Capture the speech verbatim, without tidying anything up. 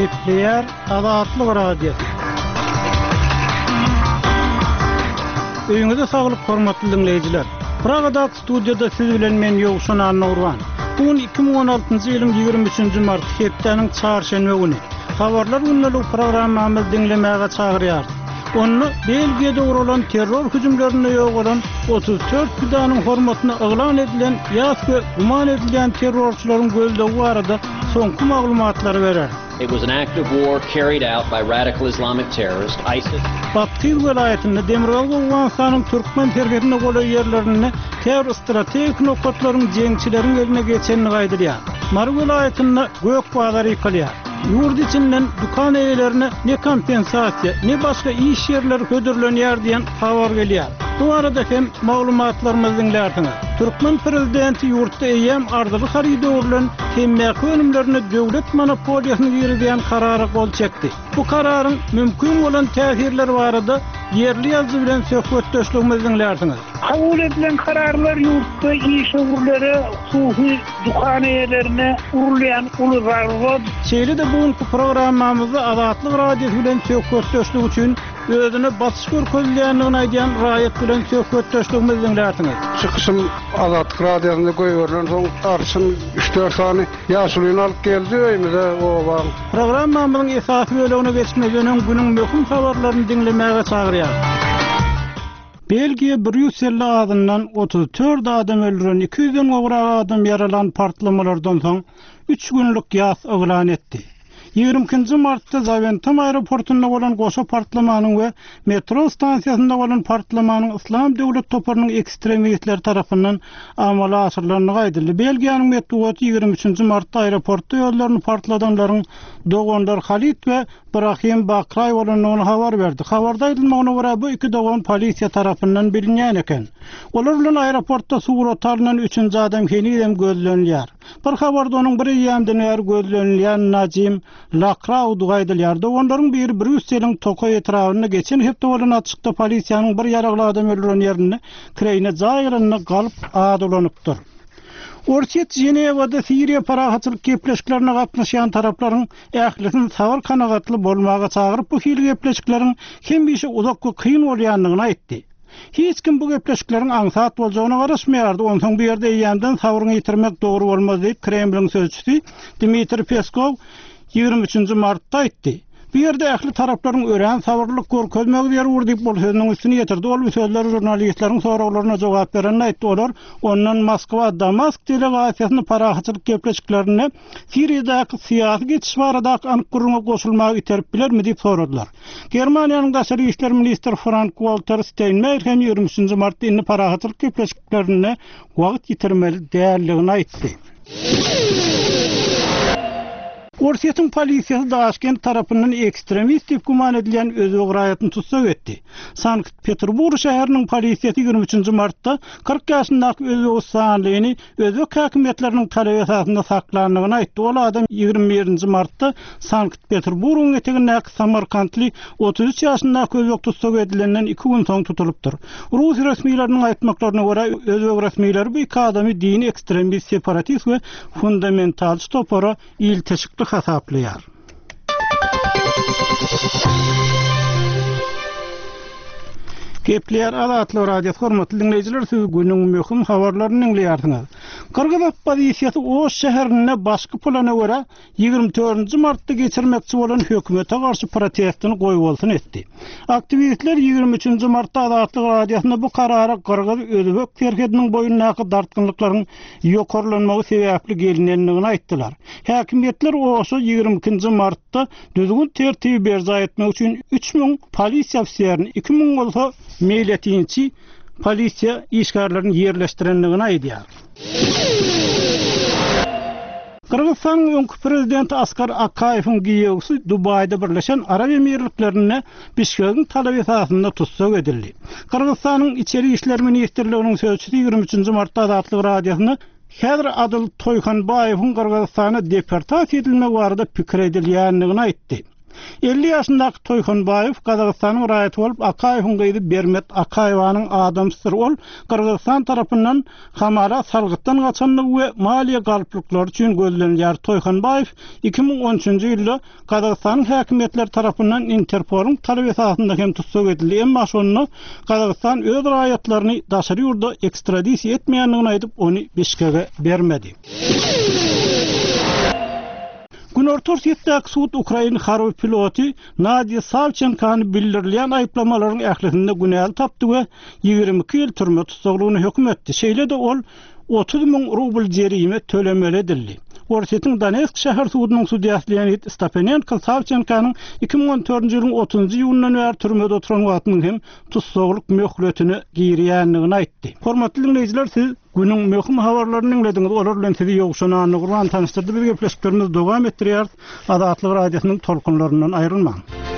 Kepler Azatlyk Radiosu. Öýüňizde saglyk hormatly dinleýijiler. Pragadak studiýada siz bilen men Ýogşan Anurwan. Bugün iki bin on altyncy ýylyň ýygrimi üçinji mart hepdeniň çarşenbe güni. Habarlar günlük programmamy dinlemäge çagyrýar. Onu Belgiýede urulan terror hüjümlerine ýogalan otuz dört pidanyň hormatyna eglan edilen ýa-da guman edilen terrorçylaryň gözlegi barada soňky maglumatlary berer. It was an act of war carried out by radical Islamic terrorists, ISIS. Batky welaýatyny Demirgal Awganystanyň Türkmen tergedine goly ýerlerini terror strategik nokatlaryň jeňçileriň eline geçenini gaýdyrýar. Mar welaýatyny gök bagdary ýykalýar. Yurt içinden dukan eýlerine ne kompensasiýa, ne başga iş ýerleri hödürlenýär diýen habar gelýär. Bu arada hem maglumatlarymyzy dinlärsiniz. Türkmen prezidenti yurtda eýem ardyly haryda urulan temmäki önümlerini döwlet monopoliýasyny ýerleýän karara gol çekdi. Bu kararyň mümkin bolan täsirleri barada yerli ýazgy bilen söhbetdeşligimizi dinlärsiniz. Kabul edilen kararlar yurtda iş urulary, hususi dukan eýlerine urulayan uluglarga. Şeýle de bugünkü programmamyzda Azatlyk Radiosu bilen söhbetdeşlik üçin özüne batyş görkezlýändigini aýdýan raýat bilen söhbetdeşligimizi dinlärsiniz. Çıkışım Azatlyk Radiosyna goýulan soň arşym üç dört sany ýaşulyny alyp geldi öýümde o bar. Programmamyzyň esasy bölegine geçmeden öň günüň möhüm habarlaryny dinlemäge çagyrýar. Belgiýe Brüssel adından otuz dört adam öldüren, iki yüzden gowrak adam yaralan partlamalardan soň üç günlük ýas eglan etdi. ýygrimi martda Zaventem aeroportunda bolan goşa partlamanyň we metro stansiýasynda bolan partlamanyň İslam döwlet toparynyň ekstremistler tarapyndan amala aşyrylanyny gaýdyldy. Belgiýanyň medeniýet ýygrimi üçinji martda aeroportda ýollaryny partladanlaryň dogonlar Halit we Brahim Bakray bolanyny habar berdi. Habarda aýdylmagyna görä bu iki dogon polisiýa tarapyndan bilinýän eken. Olar bilen aeroportda suwratlarynyň üçinji adam henüýem gözlenýär. Bir habarda onuň bir ýamdan ýer gözlenýän Najim Lakraud gaýdylýar. Onlaryň biri Brüsseliň Tokay etrawyna geçen hepde bolan atşykda polisiýanyň bir ýaragly adam öldüren ýerine kireyne jaýryny galyp adulanypdyr. Orçet Jenewada Siriýa parahatçylyk gepleşiklerine gatnaşan taraplaryň ählisini sabar kanagatly bolmaga çagyryp bu hili gepleşikleriň hem bir şey uzak we kıyın bolýandygyny aýtdy. Hiç kim bu gepleşiklerin aňsat boljagyna garaşmaýardy. Onsoň bu ýerde ýandan sabyryny ýitirmek dogry bolmaz diýip Kremliň sözçüsi Dmitri Peskov ýygrimi üçinji martda aýtdy. Bu ýerde ähli taraplaryň ören sabyrlyk görkezmek diýer urdyp bol sözüniň üstüne ýetirdi. Ol bu sözleri jurnalistleriň soraklaryna jogap berende aýtdy. Olar ondan Moskwa, Damask delegasiýasyny parahatçylyk gepleşiklerine Siriýadaky syýasy geçiş barada anyk gurulma goşulmagy iterip bilermi diýip soradylar. Germaniýanyň daşary işler ministri Frank-Walter Steinmeier hem ýygrimi üçinji martda inni parahatçylyk gepleşiklerine wagt ýitirmeli däerligini aýtdy. Orsiýatyň polisiýasy Daşkent tarapyndan ekstremist diýip guman edilen özüň raýatyny tutsak etdi. Sankt-Peterburg şäheriniň polisiýasy ýygrimi üçinji martda kırk ýaşyndaky özüň sanlygyny özüň häkimetleriniň talap esasynda saklandygyny aýtdy. Ol adam ýygrimi birinji martda Sankt-Peterburgyň etegindäki Samarkandly otuz üç ýaşyndaky özüň tutsak edilenden iki gün soň tutulupdyr. Rus resmiýetleriniň aýtmaklaryna görä özüň resmiýetleri bu iki adamy dini ekstremist, separatist we fundamentalist topara il teşkil hasaplaýar. Kepler Azatlyk Radiosu hormatly dinleýijiler, siz günüň möhüm habarlaryny dinleýärsiňiz. Kyrgyz oppoziýasiýasy Oş şäherine başky plana görä ýygrimi dördünji martda geçirmekçi bolan hökümete garşy protestini goýbolsun etdi. Aktivistler ýygrimi üçinji martda Azatlyk Radiosyna bu karara Kyrgyz özbek terkediniň boyundaky dartgynlyklaryň ýokarlanmagy sebäpli gelinenligini aýtdylar. Häkimetler Oşy ýygrimi ikinji martda düzgün tertibi berza etmek üçin üç ming polisiýa ofisiýerini, iki ming bolsa meýletinçi polisiýa işgärlerini ýerleşdirenligini aýdýar. Kırgızstan öňkü prezidenti Askar Akayewiň giýewsi Dubayda Birleşen Arab Emirliklerine Bişkek'in talap esasında tutsak edildi. Kırgızstanyň içeri işler ministrliginiň sözçüsi ýygrimi üçinji martda Azatlyk Radiosyna Häzir Adil Toýkanbaýewiň Kırgızstana deportasiýa edilmek barada pikir edilýändigini aýtdy. elli ýaşyndaky Toykanbaýew Kazakstanyň raýaty bolup Akaýewiň gyzy Bermet Akaýewanyň adamsydyr. Ol Kyrgyzstan tarapyndan hamara salgytdan gaçanlygy we maliýe galplyklary üçin gözlenýär. Toykanbaýew iki ming on üçünji ýylda Kazakstanyň häkimetleri tarapyndan Interpoluň talap esasynda hem tutsak edildi. Emma şonu Kazakystan öz raýatlaryny daşary ýurda ekstradisiýa etmeýändigini aýdyp ony Bişkek'e bermedi. Günorta Russiýadaky suud Ukraina harby piloty Nadia Savchenkany bildirilýän aýplamalaryň ählisinde günäli tapdy we ýigirmi iki ýyl türme tutsaklygyny hökm etdi. Şeýle de ol otuz ming rubl jerime tölemeli edildi. Orsetň Donetsk şäher suudynyň sudiýasy Leonid Stepanenko Savchenkanyň iki ming on dördünji ýylyň otuzynjy ýunundan bäri türmede oturan wagtynyň hem tutsaklyk möhletini girýändigini aýtdy. Hormatly dinleýijiler, siz günüň möhüm habarlaryny dinlediňiz. Olar bilen sizi ýogşanyny gurban tanıştyrdy. Biz gepleşiklerimiz dowam etdirýär. Azatlyk radiosynyň tolkunlaryndan aýrylmaň.